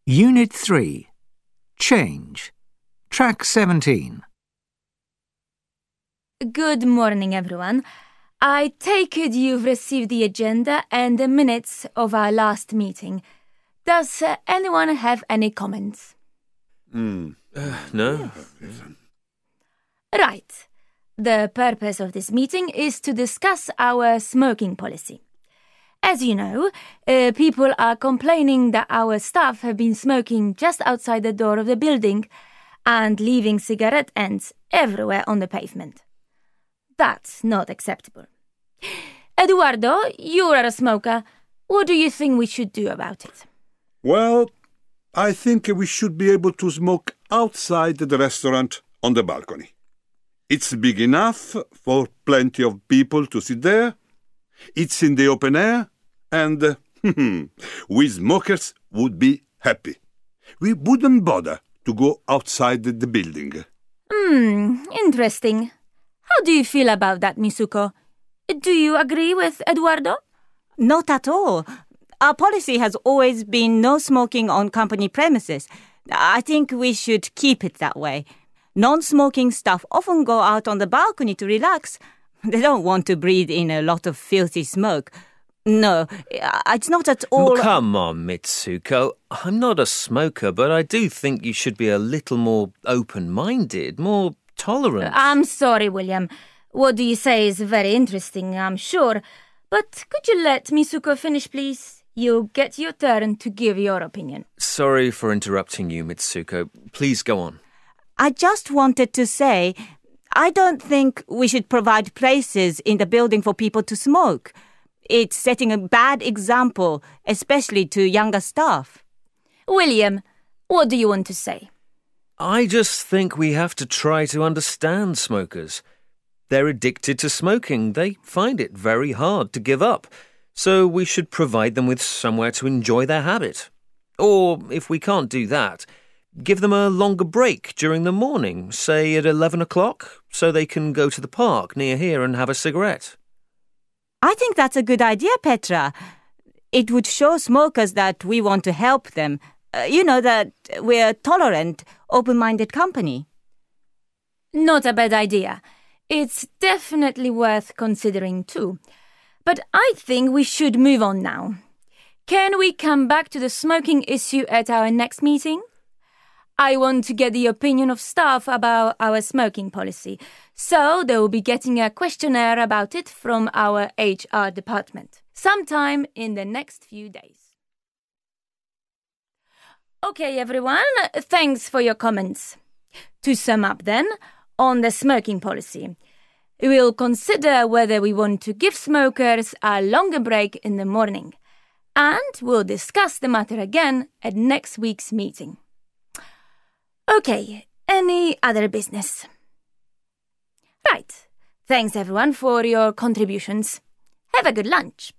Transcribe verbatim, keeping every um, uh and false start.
Unit three. Change. Track seventeen. Good morning, everyone. I take it you've received the agenda and the minutes of our last meeting. Does uh, anyone have any comments? Mm. Uh, no. Right. The purpose of this meeting is to discuss our smoking policy. As you know, uh, people are complaining that our staff have been smoking just outside the door of the building and leaving cigarette ends everywhere on the pavement. That's not acceptable. Eduardo, you are a smoker. What do you think we should do about it? Well, I think we should be able to smoke outside the restaurant on the balcony. It's big enough for plenty of people to sit there. It's in the open air, and uh, we smokers would be happy. We wouldn't bother to go outside the building. Hmm, interesting. How do you feel about that, Misuko? Do you agree with Eduardo? Not at all. Our policy has always been no smoking on company premises. I think we should keep it that way. Non-smoking staff often go out on the balcony to relax. They don't want to breathe in a lot of filthy smoke. No, it's not at all... Come on, Mitsuko. I'm not a smoker, but I do think you should be a little more open-minded, more tolerant. I'm sorry, William. What you say is very interesting, I'm sure. But could you let Misuko finish, please? You'll get your turn to give your opinion. Sorry for interrupting you, Mitsuko. Please go on. I just wanted to say, I don't think we should provide places in the building for people to smoke. It's setting a bad example, especially to younger staff. William, what do you want to say? I just think we have to try to understand smokers. They're addicted to smoking. They find it very hard to give up. So we should provide them with somewhere to enjoy their habit. Or, if we can't do that, give them a longer break during the morning, say at eleven o'clock, so they can go to the park near here and have a cigarette. I think that's a good idea, Petra. It would show smokers that we want to help them. Uh, you know, that we're a tolerant, open-minded company. Not a bad idea. It's definitely worth considering too. But I think we should move on now. Can we come back to the smoking issue at our next meeting? I want to get the opinion of staff about our smoking policy, so they will be getting a questionnaire about it from our H R department, sometime in the next few days. Okay, everyone, thanks for your comments. To sum up then, on the smoking policy, we'll consider whether we want to give smokers a longer break in the morning, and we'll discuss the matter again at next week's meeting. Okay, any other business? Right. Thanks, everyone, for your contributions. Have a good lunch.